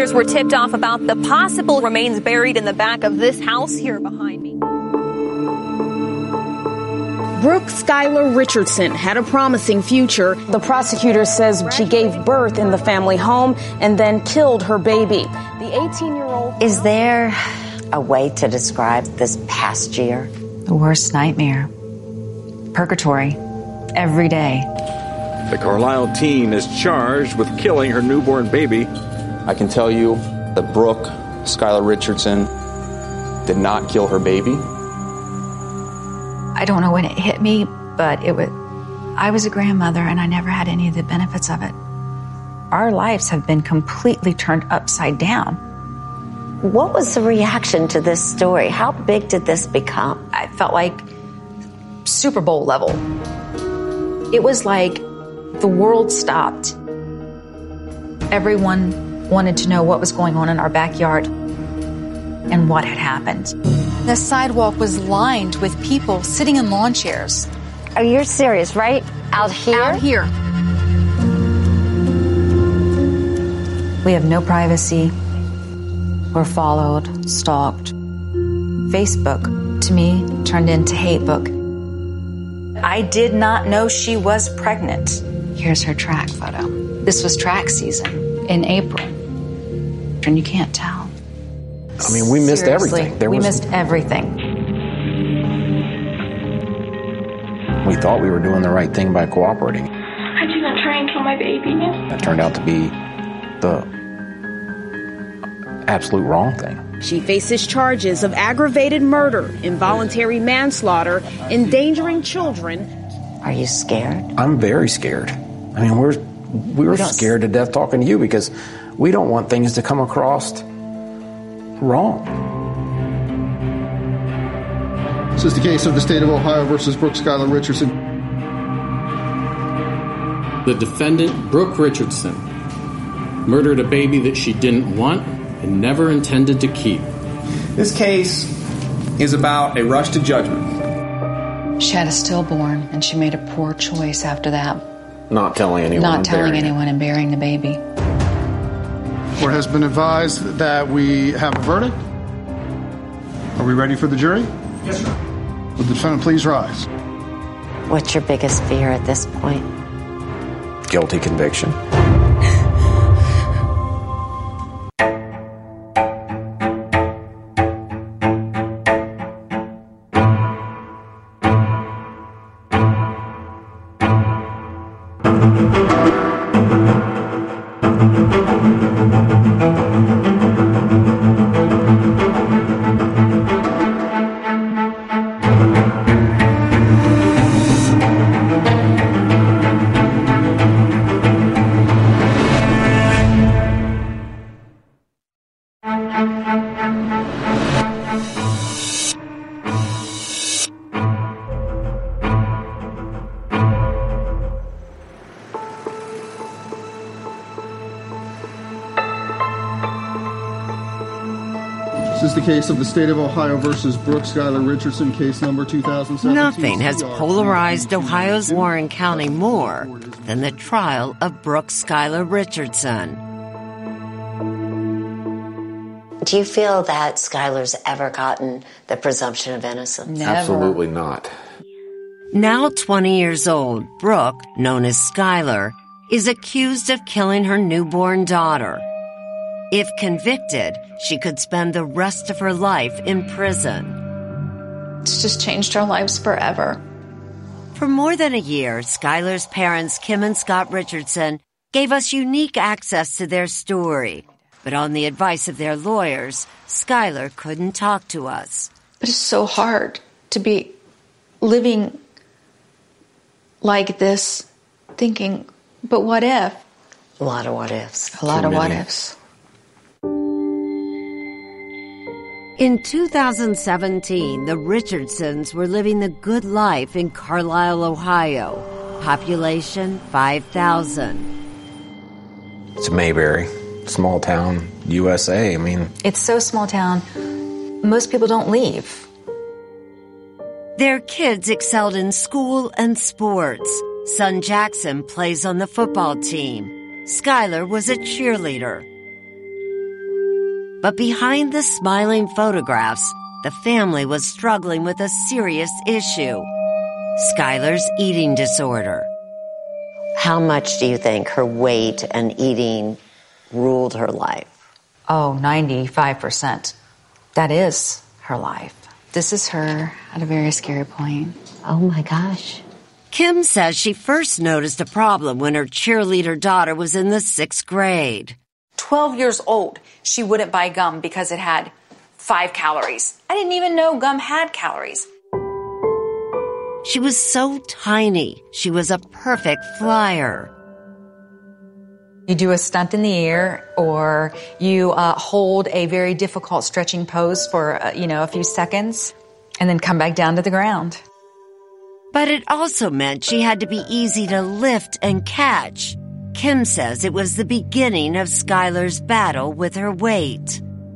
Investigators were tipped off about the possible remains buried in the back of this house here behind me. Brooke Skylar Richardson had a promising future. The prosecutor says she gave birth in the family home and then killed her baby. The 18-year-old... Is there a way to describe this past year? The worst nightmare. Purgatory. Every day. The Carlisle teen is charged with killing her newborn baby. I can tell you that Brooke Skylar Richardson did not kill her baby. I don't know when it hit me, but I was a grandmother and I never had any of the benefits of it. Our lives have been completely turned upside down. What was the reaction to this story? How big did this become? I felt like Super Bowl level. It was like the world stopped. Everyone wanted to know what was going on in our backyard and what had happened. The sidewalk was lined with people sitting in lawn chairs. Are you serious, right? Out here? Out here. We have no privacy. We're followed, stalked. Facebook, to me, turned into hate book. I did not know she was pregnant. Here's her track photo. This was track season in April. And you can't tell. I mean, we missed everything. We missed everything. We thought we were doing the right thing by cooperating. I did not try and kill my baby. That turned out to be the absolute wrong thing. She faces charges of aggravated murder, involuntary manslaughter, endangering children. Are you scared? I'm very scared. I mean, we were scared to death talking to you because we don't want things to come across wrong. This is the case of the state of Ohio versus Brooke Skylar Richardson. The defendant, Brooke Richardson, murdered a baby that she didn't want and never intended to keep. This case is about a rush to judgment. She had a stillborn, and she made a poor choice after that. Not telling anyone and burying the baby. Court has been advised that we have a verdict. Are we ready for the jury? Yes, sir. Will the defendant please rise? What's your biggest fear at this point? Guilty conviction. This is the case of the state of Ohio versus Brooke Skylar Richardson, case number 2017. Nothing has polarized Ohio's Warren County more than the trial of Brooke Skylar Richardson. Do you feel that Skylar's ever gotten the presumption of innocence? Never. Absolutely not. Now 20 years old, Brooke, known as Skylar, is accused of killing her newborn daughter. If convicted, she could spend the rest of her life in prison. It's just changed our lives forever. For more than a year, Skylar's parents, Kim and Scott Richardson, gave us unique access to their story. But on the advice of their lawyers, Skylar couldn't talk to us. But it's so hard to be living like this, thinking, but what if? A lot of what ifs. A lot of what ifs. In 2017, the Richardsons were living the good life in Carlisle, Ohio. Population 5,000. It's Mayberry, small town, USA. I mean, It's so small town, most people don't leave. Their kids excelled in school and sports. Son Jackson plays on the football team. Skylar was a cheerleader. But behind the smiling photographs, the family was struggling with a serious issue: Skylar's eating disorder. How much do you think her weight and eating ruled her life? Oh, 95%. That is her life. This is her at a very scary point. Oh my gosh. Kim says she first noticed a problem when her cheerleader daughter was in the 6th grade. 12 years old, she wouldn't buy gum because it had 5 calories. I didn't even know gum had calories. She was so tiny. She was a perfect flyer. You do a stunt in the air, or you hold a very difficult stretching pose for, a few seconds, and then come back down to the ground. But it also meant she had to be easy to lift and catch. Kim says it was the beginning of Skylar's battle with her weight.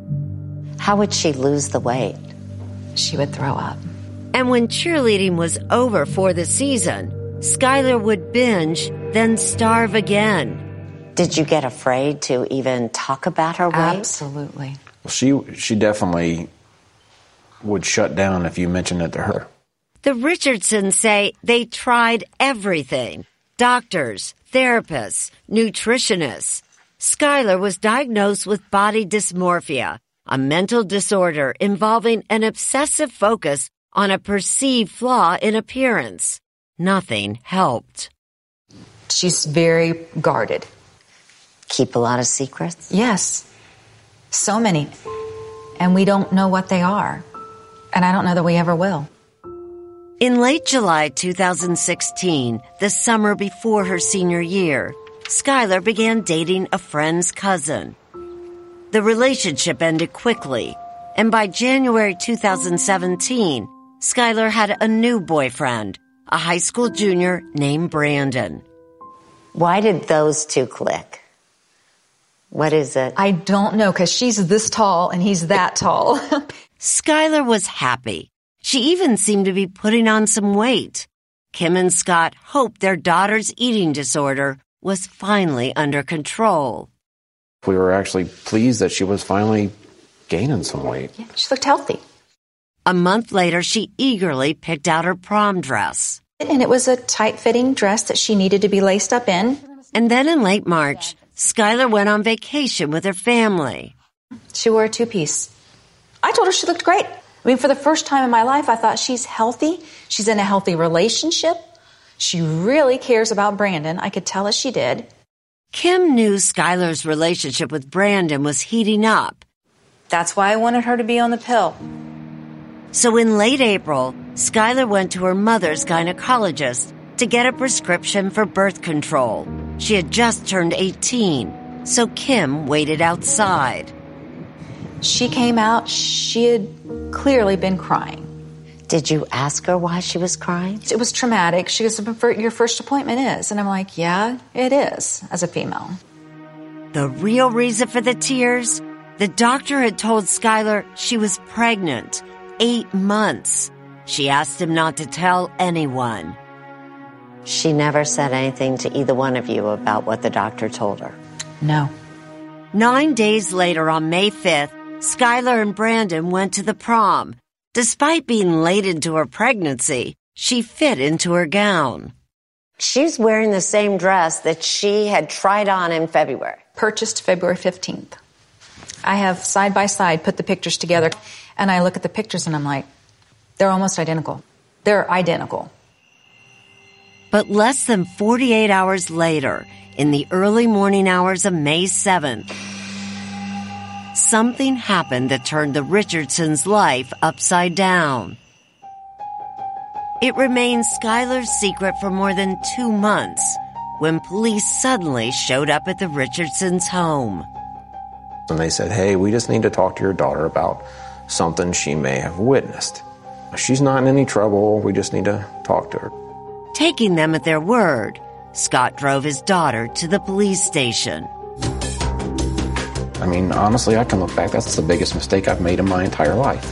How would she lose the weight? She would throw up. And when cheerleading was over for the season, Skylar would binge, then starve again. Did you get afraid to even talk about her weight? Absolutely. She definitely would shut down if you mentioned it to her. The Richardsons say they tried everything: doctors, therapists, nutritionists. Skylar was diagnosed with body dysmorphia, a mental disorder involving an obsessive focus on a perceived flaw in appearance. Nothing helped. She's very guarded. Keep a lot of secrets? Yes. So many. And we don't know what they are. And I don't know that we ever will. In late July 2016, the summer before her senior year, Skylar began dating a friend's cousin. The relationship ended quickly, and by January 2017, Skylar had a new boyfriend, a high school junior named Brandon. Why did those two click? What is it? I don't know, because she's this tall and he's that tall. Skylar was happy. She even seemed to be putting on some weight. Kim and Scott hoped their daughter's eating disorder was finally under control. We were actually pleased that she was finally gaining some weight. Yeah, she looked healthy. A month later, she eagerly picked out her prom dress. And it was a tight-fitting dress that she needed to be laced up in. And then in late March, Skylar went on vacation with her family. She wore a 2-piece. I told her she looked great. I mean, for the first time in my life, I thought she's healthy. She's in a healthy relationship. She really cares about Brandon. I could tell as she did. Kim knew Skylar's relationship with Brandon was heating up. That's why I wanted her to be on the pill. So in late April, Skylar went to her mother's gynecologist to get a prescription for birth control. She had just turned 18, so Kim waited outside. She came out. She had clearly been crying. Did you ask her why she was crying? It was traumatic. She goes, your first appointment is. And I'm like, yeah, it is, as a female. The real reason for the tears? The doctor had told Skylar she was pregnant, 8 months. She asked him not to tell anyone. She never said anything to either one of you about what the doctor told her? No. 9 days later, on May 5th, Skylar and Brandon went to the prom. Despite being late into her pregnancy, she fit into her gown. She's wearing the same dress that she had tried on in February. Purchased February 15th. I have side by side put the pictures together, and I look at the pictures and I'm like, they're almost identical. They're identical. But less than 48 hours later, in the early morning hours of May 7th, something happened that turned the Richardsons' life upside down. It remained Skylar's secret for more than 2 months when police suddenly showed up at the Richardsons' home. And they said, hey, we just need to talk to your daughter about something she may have witnessed. She's not in any trouble. We just need to talk to her. Taking them at their word, Scott drove his daughter to the police station. I mean, honestly, I can look back. That's the biggest mistake I've made in my entire life.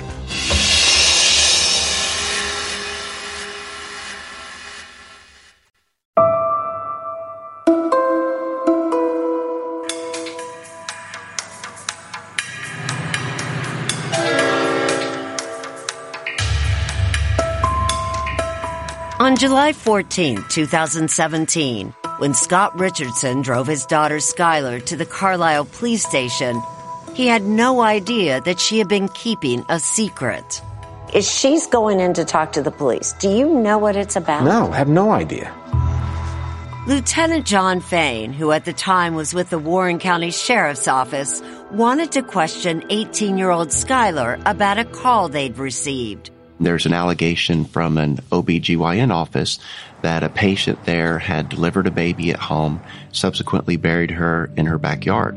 On July 14, 2017, when Scott Richardson drove his daughter Skylar to the Carlisle police station, he had no idea that she had been keeping a secret. If she's going in to talk to the police, do you know what it's about? No, I have no idea. Lieutenant John Fain, who at the time was with the Warren County Sheriff's Office, wanted to question 18-year-old Skylar about a call they'd received. There's an allegation from an OBGYN office that a patient there had delivered a baby at home, subsequently buried her in her backyard.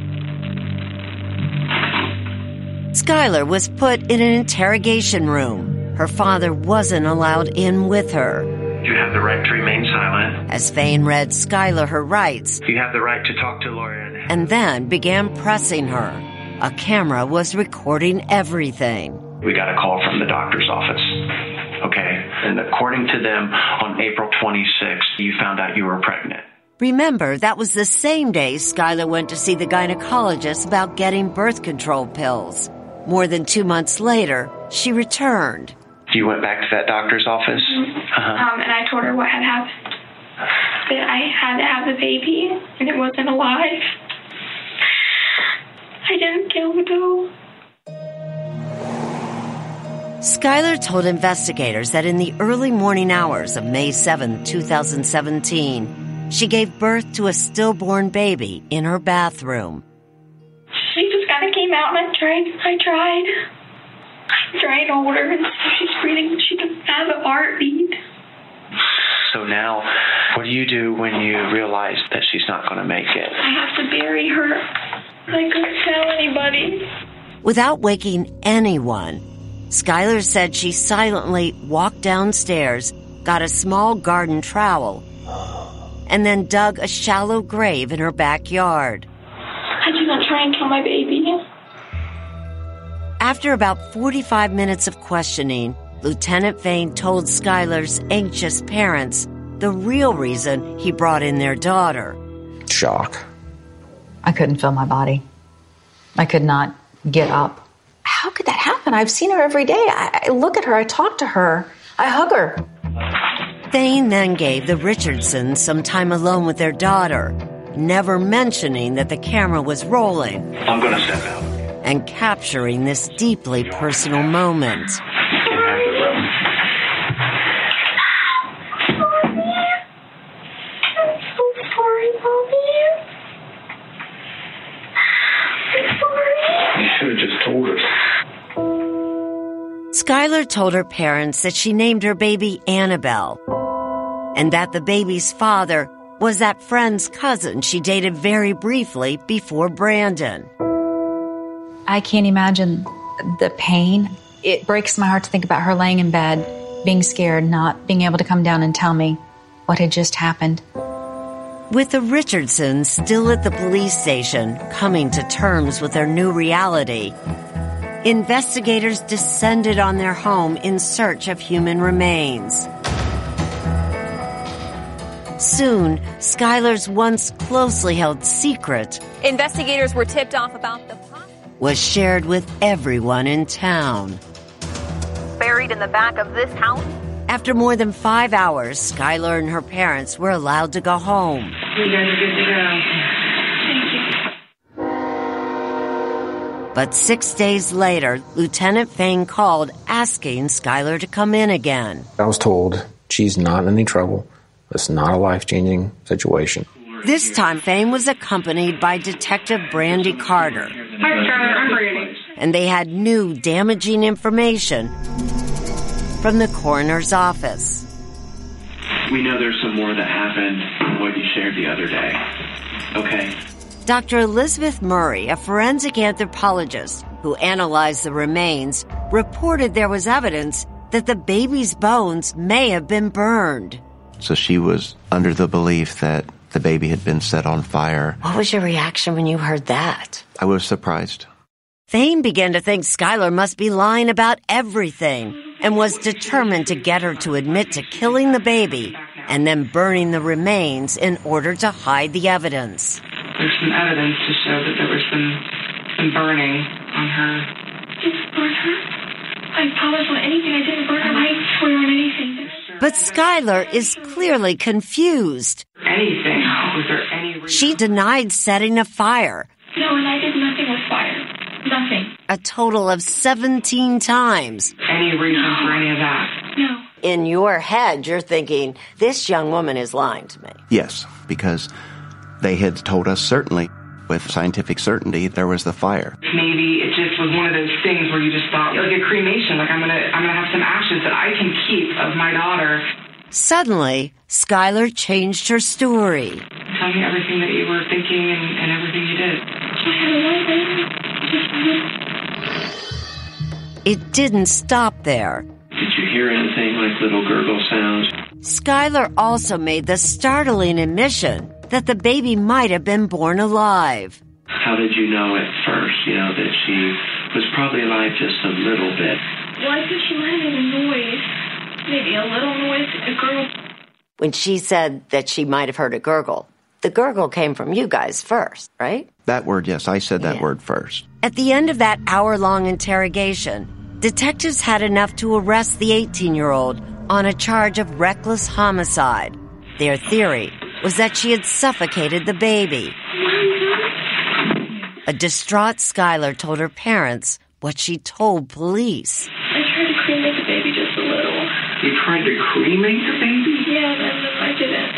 Skylar was put in an interrogation room. Her father wasn't allowed in with her. You have the right to remain silent. As Fain read Skylar her rights, You have the right to talk to a lawyer. And then began pressing her. A camera was recording everything. We got a call from the doctor's office. Okay. And according to them, on April 26th, you found out you were pregnant. Remember, that was the same day Skylar went to see the gynecologist about getting birth control pills. More than 2 months later, she returned. You went back to that doctor's office? And I told her what had happened. That I had to have the baby, and it wasn't alive. I didn't kill the doe. Skylar told investigators that in the early morning hours of May 7, 2017, she gave birth to a stillborn baby in her bathroom. She just kind of came out, and I tried to hold her, and she's breathing. She doesn't have a heartbeat. So now, what do you do when you realize that she's not going to make it? I have to bury her. I couldn't tell anybody. Without waking anyone, Skylar said she silently walked downstairs, got a small garden trowel, and then dug a shallow grave in her backyard. I did not try and kill my baby. After about 45 minutes of questioning, Lieutenant Fain told Skylar's anxious parents the real reason he brought in their daughter. Shock. I couldn't feel my body. I could not get up. How could that happen? I've seen her every day. I look at her, I talk to her, I hug her. Fain then gave the Richardsons some time alone with their daughter, never mentioning that the camera was rolling. I'm going to step out. And capturing this deeply personal moment. Skylar told her parents that she named her baby Annabelle, and that the baby's father was that friend's cousin she dated very briefly before Brandon. I can't imagine the pain. It breaks my heart to think about her laying in bed, being scared, not being able to come down and tell me what had just happened. With the Richardsons still at the police station, coming to terms with their new reality, investigators descended on their home in search of human remains. Soon, Skylar's once closely held secret Investigators were tipped off about the was shared with everyone in town. buried in the back of this house. After more than 5 hours, Skylar and her parents were allowed to go home. You guys are good to go. Thank you. But 6 days later, Lieutenant Fain called asking Skylar to come in again. I was told she's not in any trouble. It's not a life-changing situation. This time, Fain was accompanied by Detective Brandy Carter. Hi, Skylar. I'm Brandy. And they had new damaging information from the coroner's office. We know there's some more that happened than what you shared the other day. Okay? Dr. Elizabeth Murray, a forensic anthropologist who analyzed the remains, reported there was evidence that the baby's bones may have been burned. So she was under the belief that the baby had been set on fire. What was your reaction when you heard that? I was surprised. Fain began to think Skylar must be lying about everything and was determined to get her to admit to killing the baby and then burning the remains in order to hide the evidence. There's some evidence to show that there was some burning on her. Didn't burn her? I promise on anything I didn't burn her. I swear on anything. But Skylar is clearly confused. Anything? Was there any reason? She denied setting a fire. No, and I did nothing with fire. Nothing. A total of 17 times. Any reason for any of that? No. In your head, you're thinking, this young woman is lying to me. Yes, because they had told us certainly, with scientific certainty, there was the fire. Maybe it just was one of those things where you just thought, like a cremation, like I'm gonna have some ashes that I can keep of my daughter. Suddenly, Skylar changed her story. Tell me everything that you were thinking and everything you did. It didn't stop there. Did you hear anything like little gurgle sounds? Skylar also made the startling admission that the baby might have been born alive. How did you know at first, that she was probably alive just a little bit? Well, I think she might have made a noise. Maybe a little noise, a gurgle. When she said that she might have heard a gurgle, the gurgle came from you guys first, right? That word, yes, I said that word first. At the end of that hour-long interrogation, detectives had enough to arrest the 18-year-old on a charge of reckless homicide. Their theory was that she had suffocated the baby. A distraught Skylar told her parents what she told police. I tried to cremate the baby just a little. You tried to cremate the baby? Yeah, and then I didn't.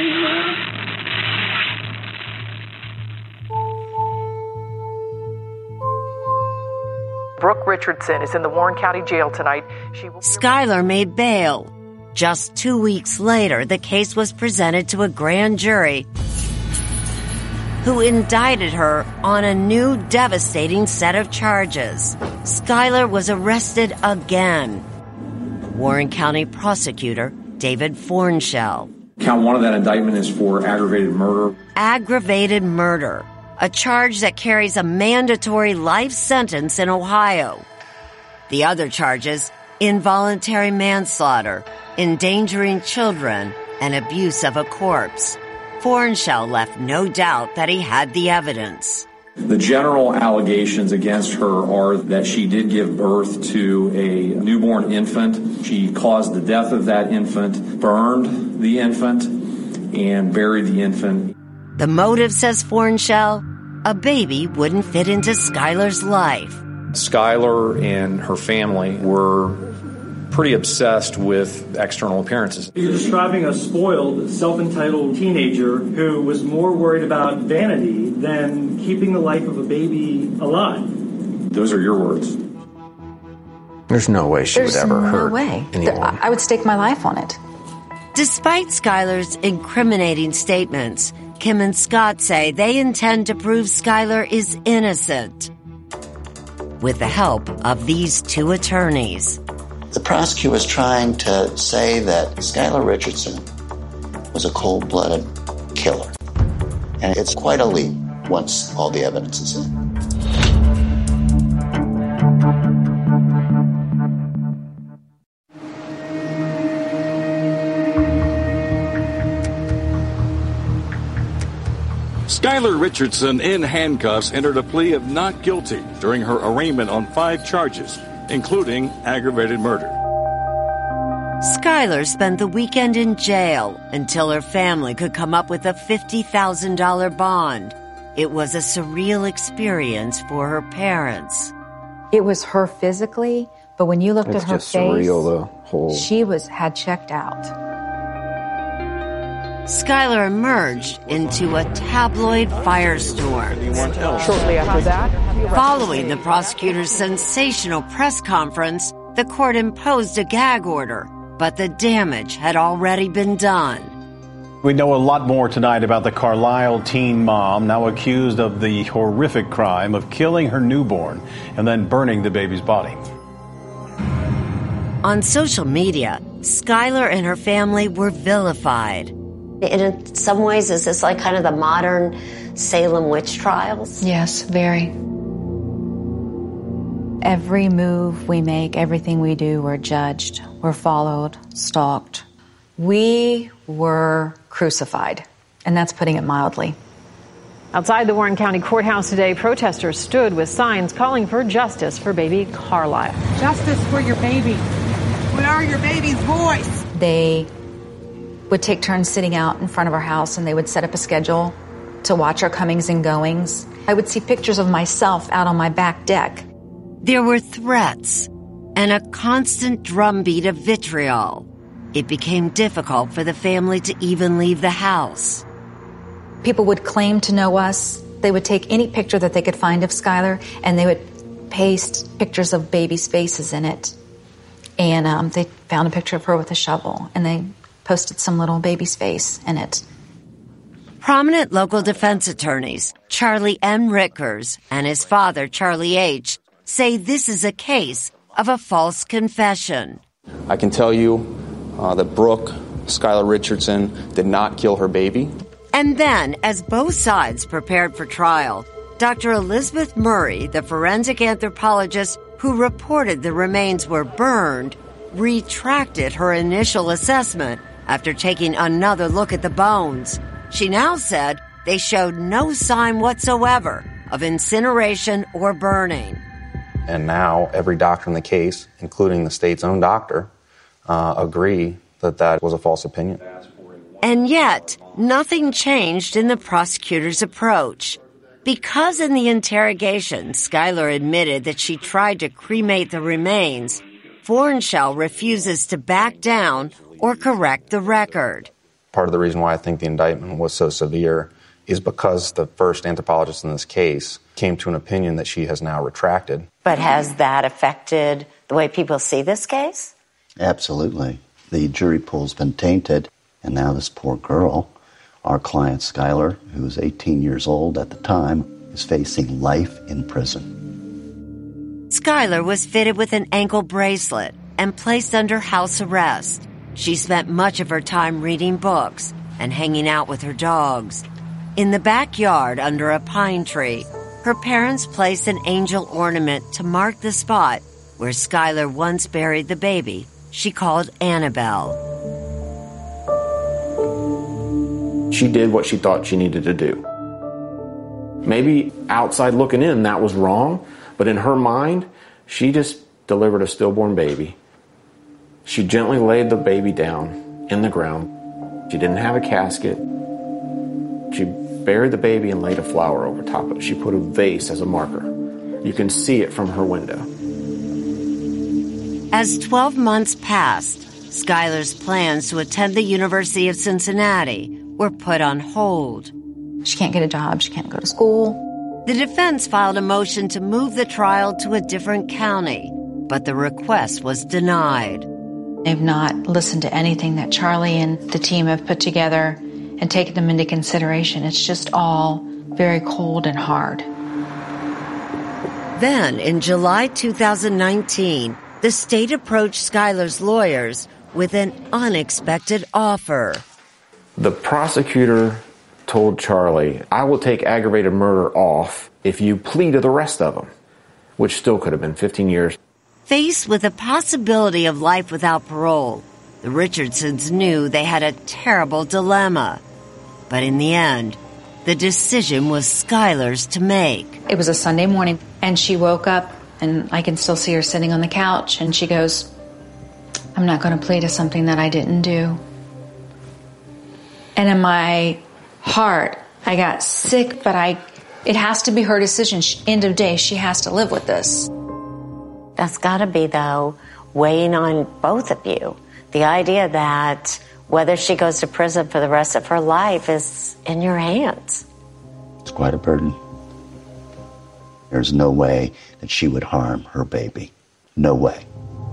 Brooke Richardson is in the Warren County Jail tonight. Skylar made bail. Just 2 weeks later, the case was presented to a grand jury who indicted her on a new devastating set of charges. Skylar was arrested again. Warren County prosecutor David Fornshell. Count one of that indictment is for aggravated murder. Aggravated murder, a charge that carries a mandatory life sentence in Ohio. The other charges, involuntary manslaughter, endangering children, and abuse of a corpse. Fornshell left no doubt that he had the evidence. The general allegations against her are that she did give birth to a newborn infant. She caused the death of that infant, burned the infant, and buried the infant. The motive, says Fornshell, a baby wouldn't fit into Skylar's life. Skylar and her family were pretty obsessed with external appearances. You're describing a spoiled, self-entitled teenager who was more worried about vanity than keeping the life of a baby alive. Those are your words. There's no way she would ever hurt anyone. I would stake my life on it. Despite Skylar's incriminating statements, Kim and Scott say they intend to prove Skylar is innocent with the help of these two attorneys. The prosecutor was trying to say that Skylar Richardson was a cold-blooded killer. And it's quite a leap once all the evidence is in. Skylar Richardson, in handcuffs, entered a plea of not guilty during her arraignment on 5 charges, including aggravated murder. Skylar spent the weekend in jail until her family could come up with a $50,000 bond. It was a surreal experience for her parents. It was her physically, but when you looked at her just face, surreal, the whole... she had checked out. Skylar emerged into a tabloid firestorm. Shortly after that, following the prosecutor's sensational press conference, the court imposed a gag order, but the damage had already been done. We know a lot more tonight about the Carlisle teen mom, now accused of the horrific crime of killing her newborn and then burning the baby's body. On social media, Skylar and her family were vilified. In some ways, is this like kind of the modern Salem witch trials? Yes, very. Every move we make, everything we do, we're judged, we're followed, stalked. We were crucified, and that's putting it mildly. outside the Warren County Courthouse today, protesters stood with signs calling for justice for baby Carlisle. Justice for your baby. Where are your baby's voice? They would take turns sitting out in front of our house, and they would set up a schedule to watch our comings and goings. I would see pictures of myself out on my back deck. There were threats and a constant drumbeat of vitriol. It became difficult for the family to even leave the house. People would claim to know us. They would take any picture that they could find of Skylar, and they would paste pictures of babies' faces in it. And they found a picture of her with a shovel, and they posted some little baby's face in it. Prominent local defense attorneys, Charlie M. Rickers and his father, Charlie H., say this is a case of a false confession. I can tell you that Brooke, Skylar Richardson, did not kill her baby. And then, as both sides prepared for trial, Dr. Elizabeth Murray, the forensic anthropologist who reported the remains were burned, retracted her initial assessment after taking another look at the bones. She now said they showed no sign whatsoever of incineration or burning. And now every doctor in the case, including the state's own doctor, agree that that was a false opinion. And yet, nothing changed in the prosecutor's approach. Because in the interrogation, Skylar admitted that she tried to cremate the remains, Fornshell refuses to back down or correct the record. Part of the reason why I think the indictment was so severe is because the first anthropologist in this case came to an opinion that she has now retracted. But has that affected the way people see this case? Absolutely. The jury pool's been tainted, and now this poor girl, our client Skylar, who was 18 years old at the time, is facing life in prison. Skylar was fitted with an ankle bracelet and placed under house arrest. She spent much of her time reading books and hanging out with her dogs. In the backyard under a pine tree, her parents placed an angel ornament to mark the spot where Skylar once buried the baby she called Annabelle. She did what she thought she needed to do. Maybe outside looking in, that was wrong, but in her mind, she just delivered a stillborn baby. She gently laid the baby down in the ground. She didn't have a casket. She buried the baby and laid a flower over top of it. She put a vase as a marker. You can see it from her window. As 12 months passed, Skylar's plans to attend the University of Cincinnati were put on hold. She can't get a job. She can't go to school. The defense filed a motion to move the trial to a different county, but the request was denied. They've not listened to anything that Charlie and the team have put together and taken them into consideration. It's just all very cold and hard. Then, in July 2019, the state approached Skylar's lawyers with an unexpected offer. The prosecutor told Charlie, I will take aggravated murder off if you plead to the rest of them, which still could have been 15 years. Faced with the possibility of life without parole, the Richardsons knew they had a terrible dilemma. But in the end, the decision was Skylar's to make. It was a Sunday morning, and she woke up, and I can still see her sitting on the couch, and she goes, I'm not going to plead to something that I didn't do. And in my heart, I got sick, but it has to be her decision. End of day, she has to live with this. That's got to be, though, weighing on both of you. The idea that whether she goes to prison for the rest of her life is in your hands. It's quite a burden. There's no way that she would harm her baby. No way.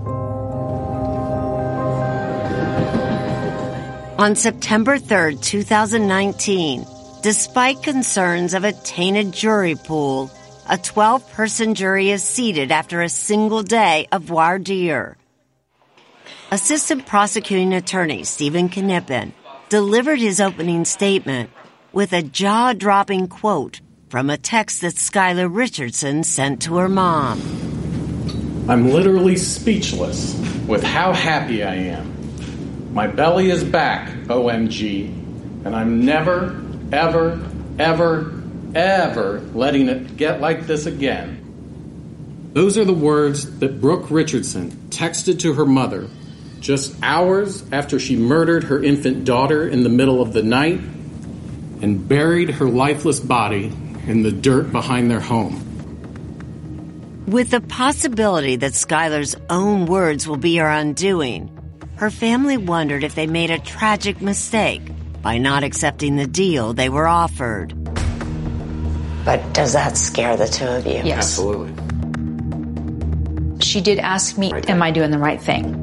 On September 3rd, 2019, despite concerns of a tainted jury pool, a 12-person jury is seated after a single day of voir dire. Assistant Prosecuting Attorney Stephen Knippen delivered his opening statement with a jaw-dropping quote from a text that Skylar Richardson sent to her mom. I'm literally speechless with how happy I am. My belly is back, OMG, and I'm never, ever, ever, ever letting it get like this again. Those are the words that Brooke Richardson texted to her mother just hours after she murdered her infant daughter in the middle of the night and buried her lifeless body in the dirt behind their home. With the possibility that Skylar's own words will be her undoing, her family wondered if they made a tragic mistake by not accepting the deal they were offered. But does that scare the two of you? Yes. Absolutely. She did ask me, am I doing the right thing?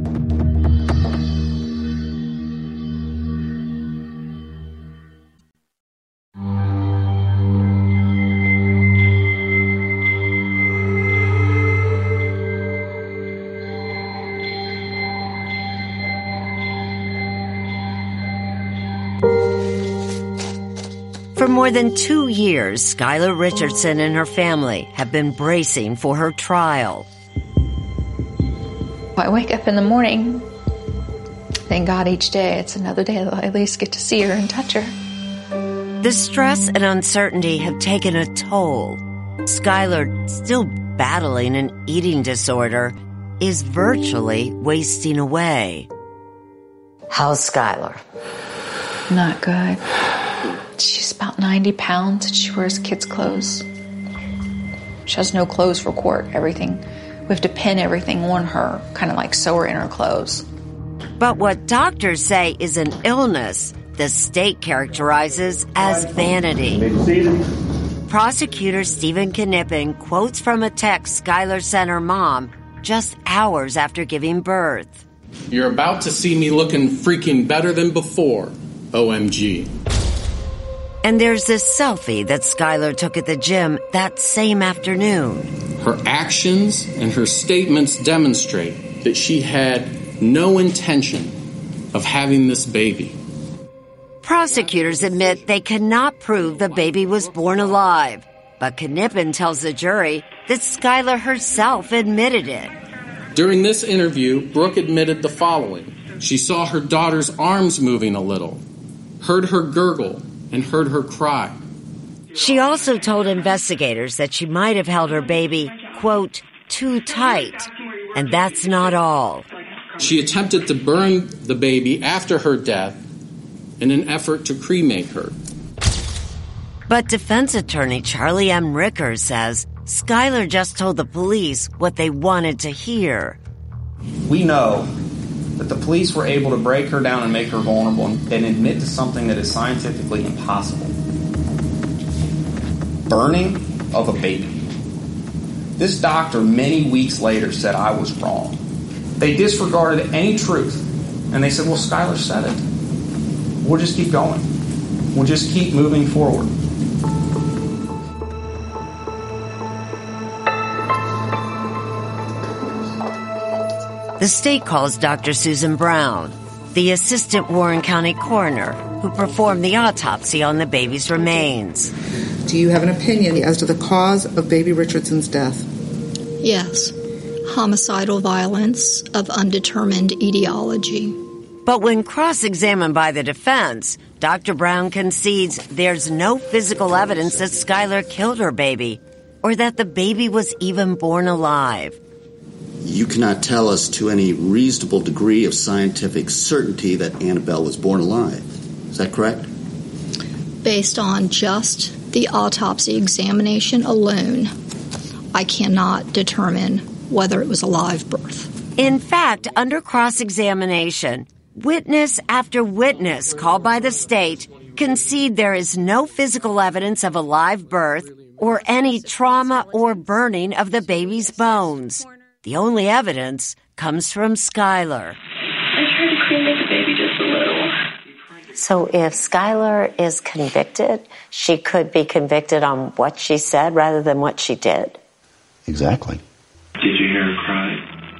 For more than 2 years, Skylar Richardson and her family have been bracing for her trial. I wake up in the morning, thank God each day it's another day that I at least get to see her and touch her. The stress and uncertainty have taken a toll. Skylar, still battling an eating disorder, is virtually wasting away. How's Skylar? Not good. She's about 90 pounds and she wears kids' clothes. She has no clothes for court. Everything, we have to pin everything on her, kind of like sew her in her clothes. But what doctors say is an illness, the state characterizes as vanity. Prosecutor Stephen Knippen quotes from a text Skylar sent her mom just hours after giving birth. You're about to see me looking freaking better than before, OMG. And there's this selfie that Skylar took at the gym that same afternoon. Her actions and her statements demonstrate that she had no intention of having this baby. Prosecutors admit they cannot prove the baby was born alive, but Knippen tells the jury that Skylar herself admitted it. During this interview, Brooke admitted the following. She saw her daughter's arms moving a little, heard her gurgle, and heard her cry. She also told investigators that she might have held her baby, quote, too tight. And that's not all. She attempted to burn the baby after her death in an effort to cremate her. But defense attorney Charlie M. Ricker says Skylar just told the police what they wanted to hear. We know that the police were able to break her down and make her vulnerable and admit to something that is scientifically impossible. Burning of a baby. This doctor many weeks later said I was wrong. They disregarded any truth and they said, well, Skylar said it. We'll just keep going. We'll just keep moving forward. The state calls Dr. Susan Brown, the assistant Warren County coroner who performed the autopsy on the baby's remains. Do you have an opinion as to the cause of baby Richardson's death? Yes. Homicidal violence of undetermined etiology. But when cross-examined by the defense, Dr. Brown concedes there's no physical evidence that Skylar killed her baby or that the baby was even born alive. You cannot tell us to any reasonable degree of scientific certainty that Annabelle was born alive. Is that correct? Based on just the autopsy examination alone, I cannot determine whether it was a live birth. In fact, under cross-examination, witness after witness called by the state concede there is no physical evidence of a live birth or any trauma or burning of the baby's bones. The only evidence comes from Skylar. I tried to cremate the baby just a little. So if Skylar is convicted, she could be convicted on what she said rather than what she did. Exactly. Did you hear her cry?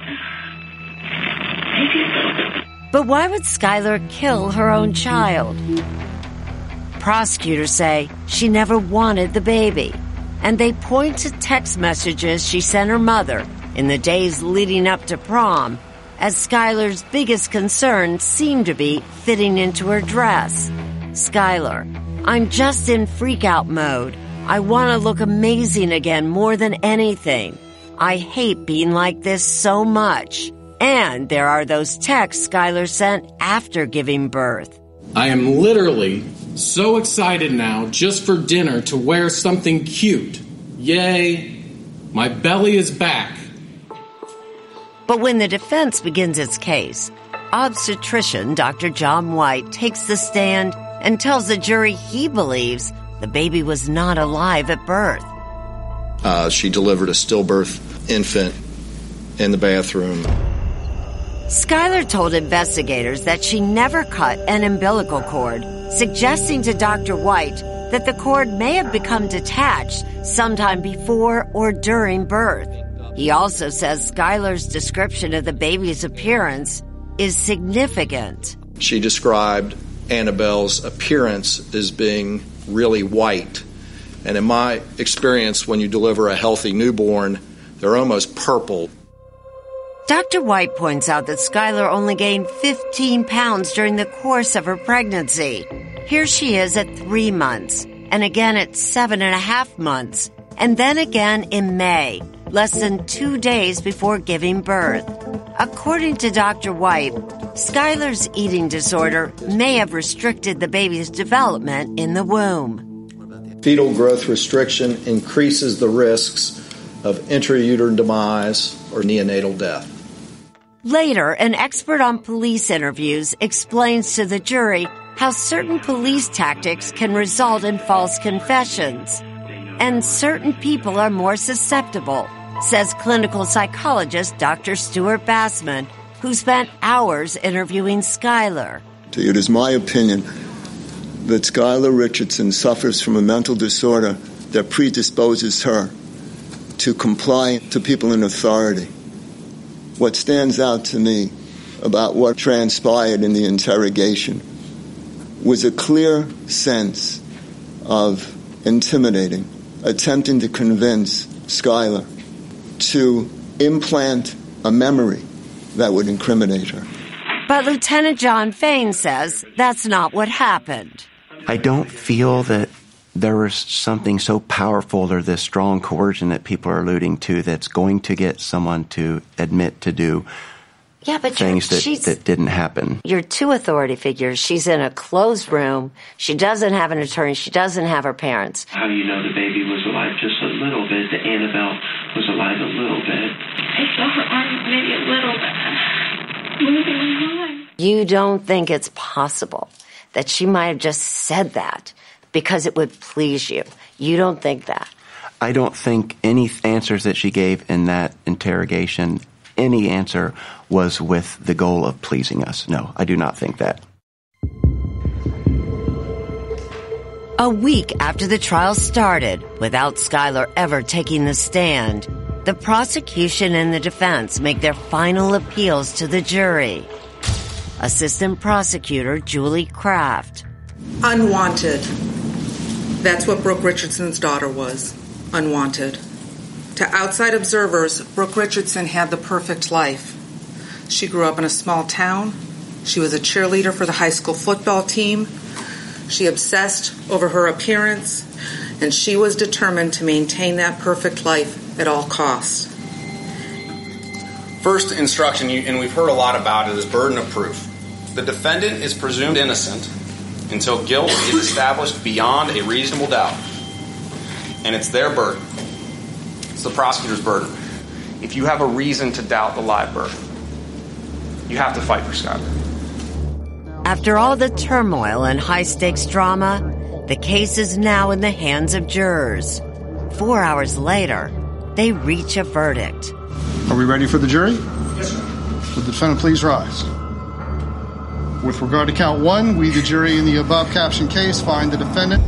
But why would Skylar kill her own child? Prosecutors say she never wanted the baby, and they point to text messages she sent her mother in the days leading up to prom, as Skylar's biggest concern seemed to be fitting into her dress. Skylar, I'm just in freak-out mode. I want to look amazing again more than anything. I hate being like this so much. And there are those texts Skylar sent after giving birth. I am literally so excited now just for dinner to wear something cute. Yay, my belly is back. But when the defense begins its case, obstetrician Dr. John White takes the stand and tells the jury he believes the baby was not alive at birth. She delivered a stillbirth infant in the bathroom. Skylar told investigators that she never cut an umbilical cord, suggesting to Dr. White that the cord may have become detached sometime before or during birth. He also says Skylar's description of the baby's appearance is significant. She described Annabelle's appearance as being really white. And in my experience, when you deliver a healthy newborn, they're almost purple. Dr. White points out that Skylar only gained 15 pounds during the course of her pregnancy. Here she is at 3 months, and again at 7.5 months, and then again in May, less than 2 days before giving birth. According to Dr. White, Skylar's eating disorder may have restricted the baby's development in the womb. Fetal growth restriction increases the risks of intrauterine demise or neonatal death. Later, an expert on police interviews explains to the jury how certain police tactics can result in false confessions. And certain people are more susceptible, says clinical psychologist Dr. Stuart Bassman, who spent hours interviewing Skylar. It is my opinion that Skylar Richardson suffers from a mental disorder that predisposes her to comply to people in authority. What stands out to me about what transpired in the interrogation was a clear sense of intimidating, attempting to convince Skylar to implant a memory that would incriminate her. But Lieutenant John Fain says that's not what happened. I don't feel that there was something so powerful or this strong coercion that people are alluding to that's going to get someone to admit to do things that didn't happen. You're two authority figures. She's in a closed room. She doesn't have an attorney. She doesn't have her parents. How do you know the baby was alive just a little bit, that Annabelle was alive a little bit? I saw her arms maybe a little bit moving on. You don't think it's possible that she might have just said that because it would please you. You don't think that. I don't think any answers that she gave in that interrogation, any answer was with the goal of pleasing us. No, I do not think that. A week after the trial started, without Skylar ever taking the stand, the prosecution and the defense make their final appeals to the jury. Assistant Prosecutor Julie Kraft. Unwanted. That's what Brooke Richardson's daughter was. Unwanted. To outside observers, Brooke Richardson had the perfect life. She grew up in a small town. She was a cheerleader for the high school football team. She obsessed over her appearance, and she was determined to maintain that perfect life at all costs. First instruction, and we've heard a lot about it, is burden of proof. The defendant is presumed innocent until guilt is established beyond a reasonable doubt. And it's their burden. It's the prosecutor's burden. If you have a reason to doubt the live birth, you have to fight for Skylar. After all the turmoil and high-stakes drama, the case is now in the hands of jurors. 4 hours later, they reach a verdict. Are we ready for the jury? Yes, sir. Would the defendant please rise? With regard to count one, we, the jury, in the above captioned case, find the defendant.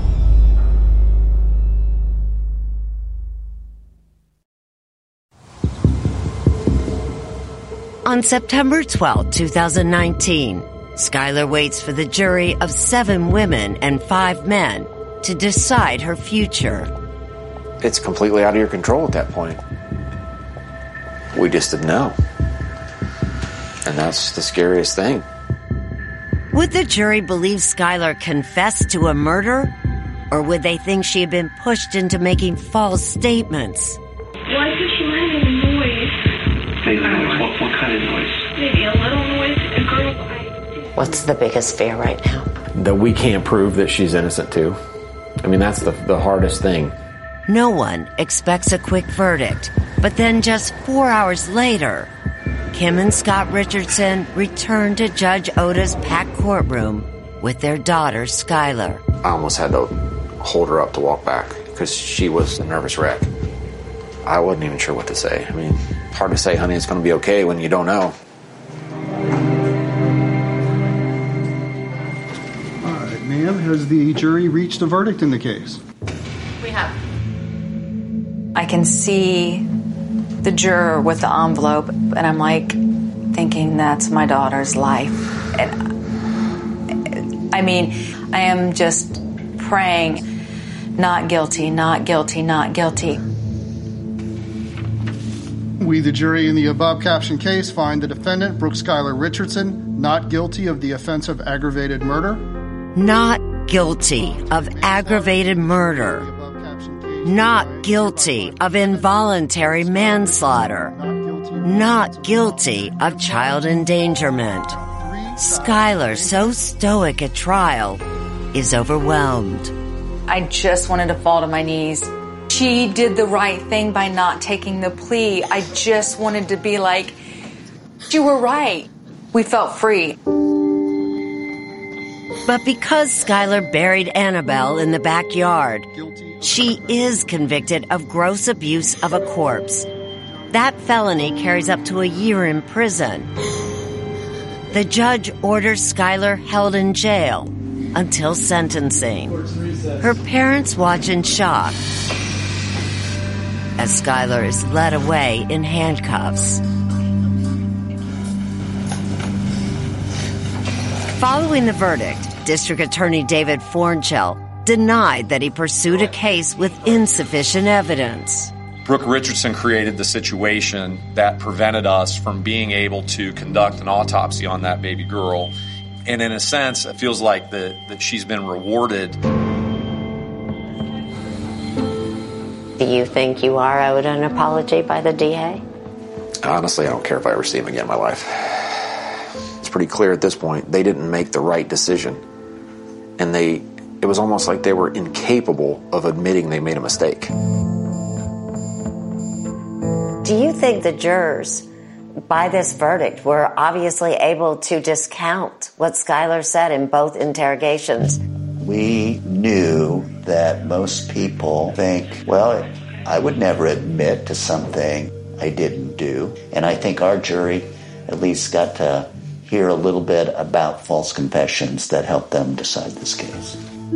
On September 12, 2019, Skylar waits for the jury of 7 women and 5 men to decide her future. It's completely out of your control at that point. We just didn't know. And that's the scariest thing. Would the jury believe Skylar confessed to a murder? Or would they think she had been pushed into making false statements? Why did she make a noise? What kind of noise? maybe a little noise. A girl. What's the biggest fear right now? That we can't prove that she's innocent too. I mean, that's the hardest thing. No one expects a quick verdict, but then just 4 hours later, Kim and Scott Richardson returned to Judge Oda's packed courtroom with their daughter, Skylar. I almost had to hold her up to walk back because she was a nervous wreck. I wasn't even sure what to say. I mean, hard to say, honey, it's going to be okay when you don't know. All right, ma'am, has the jury reached a verdict in the case? We have. I can see the juror with the envelope, and I'm like thinking that's my daughter's life. And I mean, I am just praying, not guilty, not guilty, not guilty. We, the jury in the above captioned case, find the defendant, Brooke Skylar Richardson, not guilty of the offense of aggravated murder. Not guilty of aggravated murder. Not guilty of involuntary manslaughter. Not guilty of child endangerment. Skylar, so stoic at trial, is overwhelmed. I just wanted to fall to my knees. She did the right thing by not taking the plea. I just wanted to be like, you were right. We felt free. But because Skylar buried Annabelle in the backyard, she is convicted of gross abuse of a corpse. That felony carries up to a year in prison. The judge orders Skylar held in jail until sentencing. Her parents watch in shock as Skylar is led away in handcuffs. Following the verdict, District Attorney David Fornchell denied that he pursued a case with insufficient evidence. Brooke Richardson created the situation that prevented us from being able to conduct an autopsy on that baby girl. And in a sense, it feels like that she's been rewarded. Do you think you are owed an apology by the DA? Honestly, I don't care if I ever see him again in my life. It's pretty clear at this point they didn't make the right decision. And it was almost like they were incapable of admitting they made a mistake. Do you think the jurors, by this verdict, were obviously able to discount what Skylar said in both interrogations? We knew that most people think, well, I would never admit to something I didn't do. And I think our jury at least got to hear a little bit about false confessions that helped them decide this case.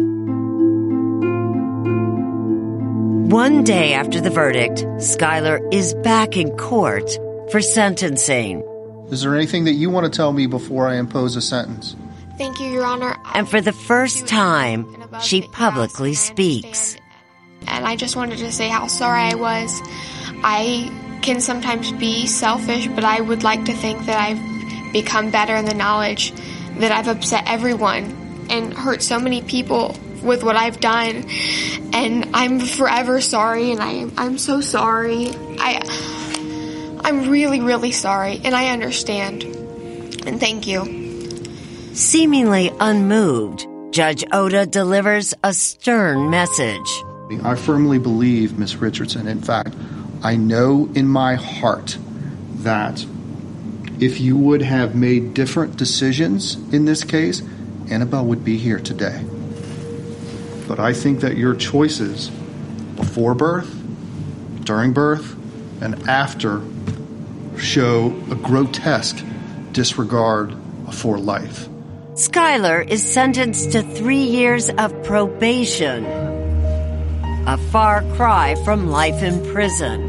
One day after the verdict, Skylar is back in court for sentencing. Is there anything that you want to tell me before I impose a sentence? Thank you, Your Honor. And for the first time, she publicly speaks. And I just wanted to say how sorry I was. I can sometimes be selfish, but I would like to think that I've become better in the knowledge that I've upset everyone and hurt so many people with what I've done. And I'm forever sorry, and I'm so sorry. I'm really, really sorry, and I understand. And thank you. Seemingly unmoved, Judge Oda delivers a stern message. I firmly believe, Ms. Richardson, in fact, I know in my heart that if you would have made different decisions in this case, Annabelle would be here today. But I think that your choices before birth, during birth, and after show a grotesque disregard for life. Skylar is sentenced to 3 years of probation, a far cry from life in prison.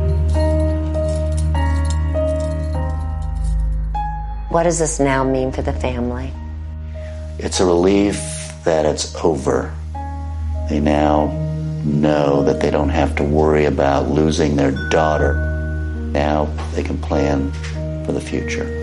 What does this now mean for the family? It's a relief that it's over. They now know that they don't have to worry about losing their daughter. Now they can plan for the future.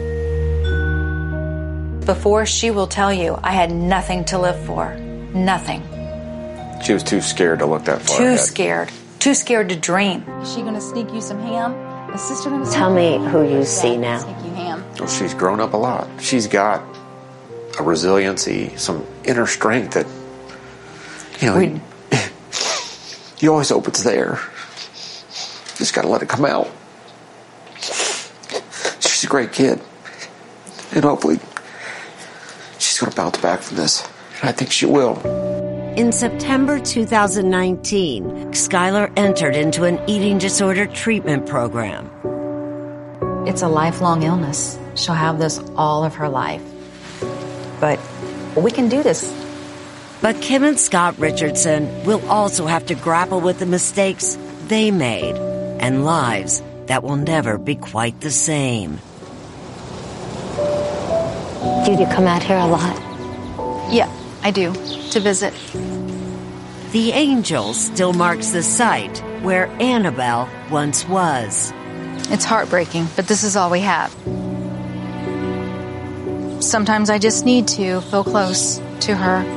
Before, she will tell you, I had nothing to live for. Nothing. She was too scared to look that far Too ahead. scared. Too scared to dream. Is she going to sneak you some ham? Is sister going to Tell me who you see now. Sneak you ham. Well, she's grown up a lot. She's got a resiliency, some inner strength that, you always hope it's there. Just got to let it come out. She's a great kid. And hopefully she's going to bounce back from this. And I think she will. In September 2019, Skylar entered into an eating disorder treatment program. It's a lifelong illness. She'll have this all of her life. But we can do this. But Kim and Scott Richardson will also have to grapple with the mistakes they made and lives that will never be quite the same. Do you come out here a lot? Yeah, I do, to visit. The Angel still marks the site where Annabelle once was. It's heartbreaking, but this is all we have. Sometimes I just need to feel close to her.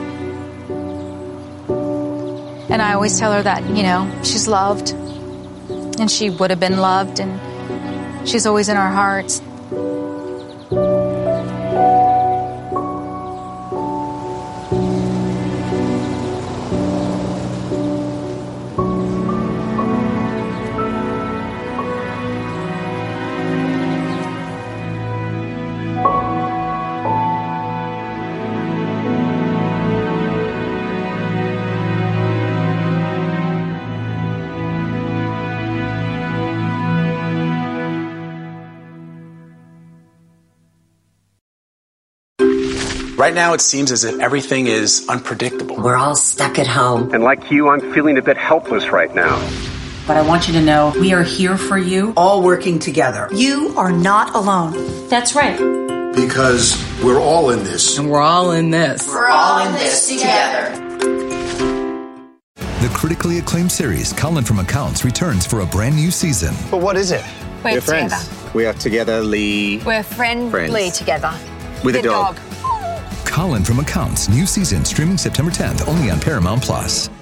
And I always tell her that, she's loved. And she would have been loved, and she's always in our hearts. Right now, it seems as if everything is unpredictable. We're all stuck at home. And like you, I'm feeling a bit helpless right now. But I want you to know we are here for you, all working together. You are not alone. That's right. Because we're all in this. And we're all in this. We're all in this together. The critically acclaimed series Colin from Accounts returns for a brand new season. But what is it? We're friends. Together. We are togetherly. We're friendly together. With a dog. Colin from Accounts, new season streaming September 10th only on Paramount+.